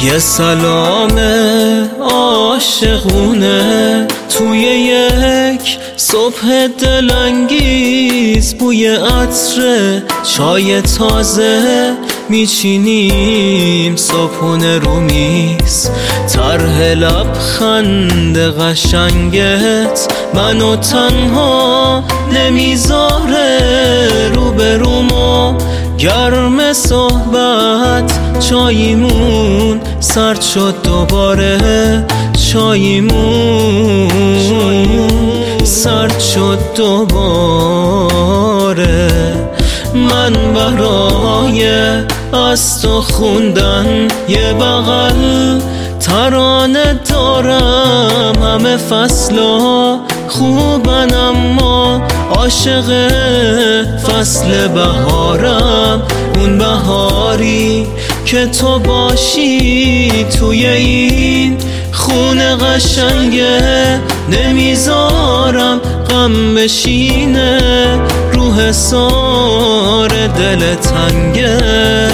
یه سلام عاشقونه توی یک صبح دلانگیز، بوی عطر چای تازه میچینیم صبحونه رو میز. طرح لبخند قشنگت منو تنها نمیذاره، روبرومو گرم صحبت چاییمون سرد شد دوباره، چاییمون سرد شد دوباره. من برای از تو خوندن یه بغل ترانه دارم، همه فصلا خوبن اما عاشق فصل بهارم. اون بهاری که تو باشی توی این خونه قشنگه، نمیذارم غم بشینه رو حصار دل تنگه.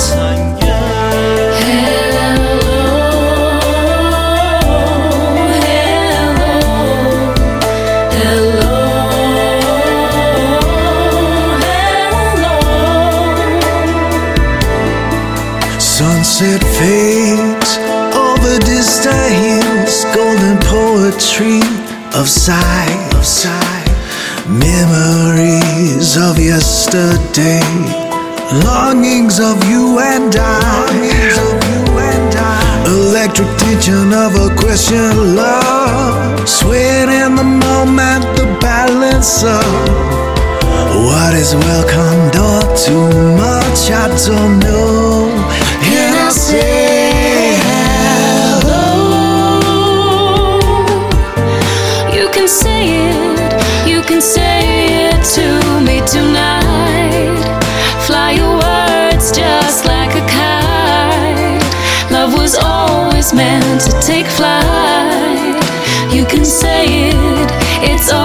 Sunset fades over distant hills, golden poetry of sight, memories of yesterday, longings of you and I, electric tension of a question love, sweat in the moment, the balance of what is welcomed or too much, I don't know. And I say hello. You can say it to me tonight. Fly your words just like a kite. Love was always meant to take flight. You can say it, it's all